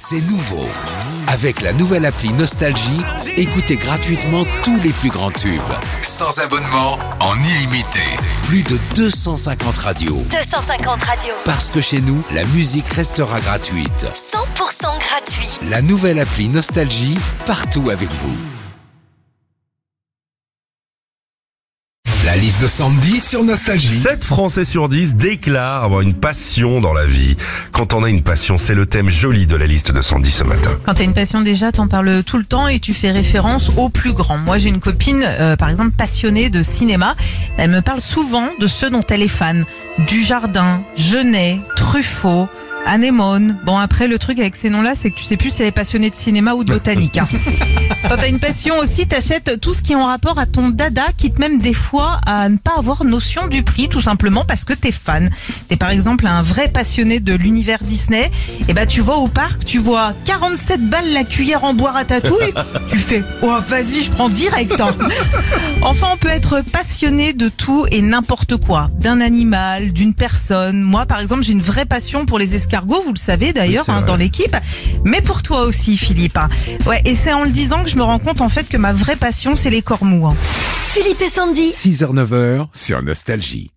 C'est nouveau. Avec la nouvelle appli Nostalgie, écoutez gratuitement tous les plus grands tubes. Sans abonnement, en illimité. Plus de 250 radios. 250 radios. Parce que chez nous, la musique restera gratuite. 100% gratuit. La nouvelle appli Nostalgie, partout avec vous. La liste de Sandy sur Nostalgie. 7 Français sur 10 déclarent avoir une passion dans la vie. Quand on a une passion, c'est le thème joli de la liste de Sandy ce matin. Quand t'as une passion déjà, t'en parles tout le temps et tu fais référence au plus grand. Moi, j'ai une copine, par exemple, passionnée de cinéma. Elle me parle souvent de ceux dont elle est fan. Dujardin, Jeunet, Truffaut, Anémone. Bon, après, le truc avec ces noms-là, c'est que tu sais plus si elle est passionnée de cinéma ou de botanique. Hein. Quand t'as une passion aussi, t'achètes tout ce qui est en rapport à ton dada, quitte même des fois à ne pas avoir notion du prix, tout simplement parce que t'es fan. T'es par exemple un vrai passionné de l'univers Disney, et tu vas au parc, tu vois 47 balles la cuillère en bois ratatouille, tu fais « Oh, vas-y, je prends direct hein. !» Enfin, on peut être passionné de tout et n'importe quoi, d'un animal, d'une personne. Moi, par exemple, j'ai une vraie passion pour les escargots, vous le savez d'ailleurs, oui, dans l'équipe, mais pour toi aussi, Philippe. Ouais, et c'est en le disant que je me rends compte en fait que ma vraie passion, c'est les corps mous. Philippe et Sandy. 6h-9h sur Nostalgie.